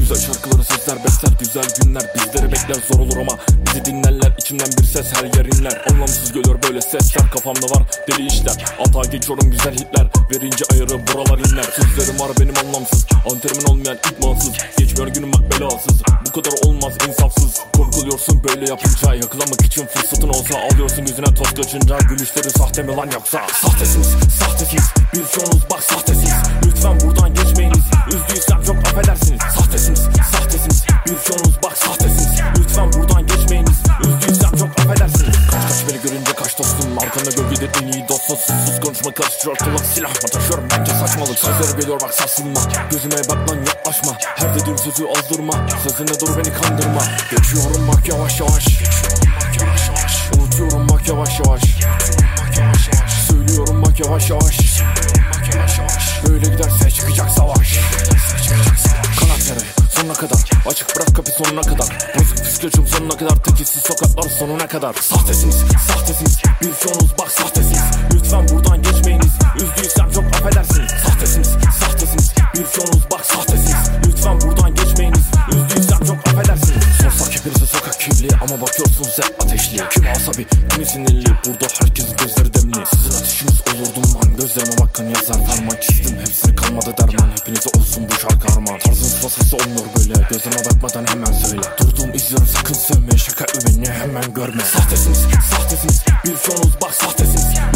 Güzel şarkıları sözler besler, güzel günler bizleri bekler. Zor olur ama bizi dinlerler, içimden bir ses her yer inler. Anlamsız geliyor böyle sesler, kafamda var deli işler. Atağa geçiyorum güzel hitler, verince ayırı buralar inler. Sözlerim var benim anlamsız, anterimin olmayan idmansız. Geçmiyor günüm bak belasız, bu kadar olmaz insafsız. Korkuluyorsun böyle yapınca, yakalamak için fırsatın olsa. Alıyorsun yüzüne toz kaçınca, gülüşleri sahte mi lan yoksa? Sahtesiniz, sahtesiniz, birçoğunuz bak sahtesiniz. Lütfen buradan geçmeyiniz, üzdüysem çok affedersiniz. Sahtesiniz, sahtesiniz, birçoğunuz bak sahtesiniz. Lütfen buradan geçmeyiniz, üzdüysem çok affedersiniz. Kaç beni görünce kaç dostum, arkanda gölgedir en iyi dostum. Sus konuşma karıştırıyor kılık, silah mı taşıyorum bence saçmalık. Sözleri geliyor bak sarsılma, gözüme bak lan yaklaşma. Her dediğim sözü azdırma, sözünde dur beni kandırma. Geçiyorum bak yavaş yavaş, unutuyorum bak yavaş yavaş, söylüyorum bak yavaş yavaş. Böyle giderse çıkacak savaş. Kanat yere sonuna kadar, açık bırak kapı sonuna kadar. Bozuk psikolojim sonuna kadar, tekitsiz sokaklar sonuna kadar. Sahtesiniz, sahtesiniz, birçoğunuz bak sahtesiniz. Lütfen buradan geçmeyiniz, üzdüysem çok affedersiniz. Sahtesiniz, sahtesiniz, birçoğunuz bak sahtesiniz. Lütfen buradan geçmeyiniz, üzdüysem çok affedersiniz. Sorsak hepinize sokak kirli ama bakıyorsunuz hep ateşli. Kimi asabi, kimi sinirli, burada herkesin gözleri demli. Sizin ateşiniz olurdum lan, gözlerime bakın yazar parmak çizdim. Hepsine kalmadı derman, hepinize olsun bu şarkı armağan. Tarzınız fasası olmuyor böyle, gözlerime bakmadan hemen söyle. Durduğum izliyorum sakın sövme, şaka beni hemen görme. Sahtesiniz, sahtesiniz, birçoğunuz bak sahtesiniz.